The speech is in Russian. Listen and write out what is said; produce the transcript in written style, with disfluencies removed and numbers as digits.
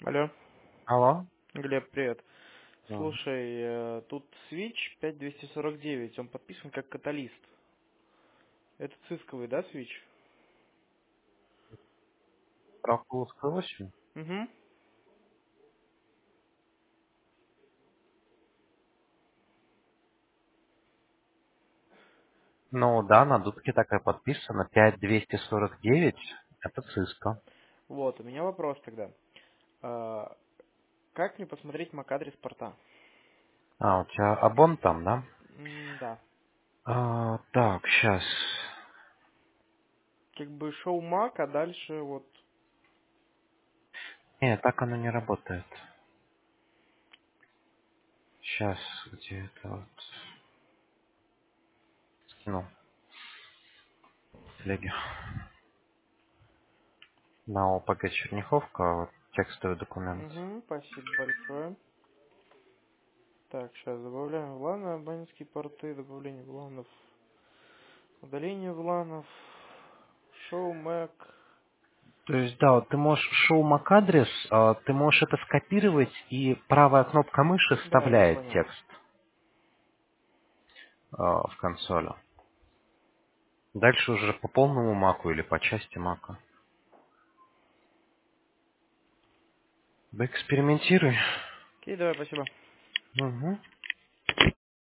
Алло, Алло? Глеб, привет. М. Слушай, тут Switch 5249, он подписан как каталист. Это цисковый, да, Switch? Справка узкая 8? Угу. Ну да, на дудке такая подписана. 5249. Это циска. Вот, у меня вопрос тогда. А, как мне посмотреть MAC-адрес порта? А, у тебя абон там, да? Да. Так, сейчас. Как бы шоу MAC, а дальше вот... Нет, так оно не работает. Сейчас, где это вот? Скинул в телеге. На ОПГ Черняховка, вот текстовый документ. Угу, спасибо большое. Так, сейчас добавляем вланы, абонентские порты, добавление вланов, удаление вланов, шоу MAC. То есть, да, вот ты можешь шоу MAC-адрес, ты можешь это скопировать, и правая кнопка мыши Да, я вставляет понял. текст в консоли. Дальше уже по полному маку или по части мака. Да экспериментируй. Окей, давай, спасибо. Угу.